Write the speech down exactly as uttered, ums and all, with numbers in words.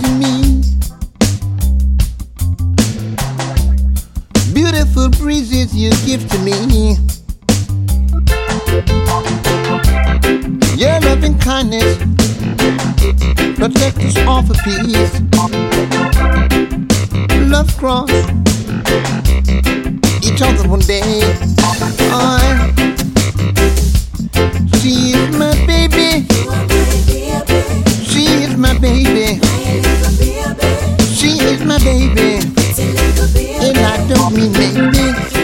to me. Beautiful breezes you give to me. Your loving kindness protect us all for peace. Love cross each other one day. I, she is my baby. She is my baby. She is my baby. And I don't mean maybe.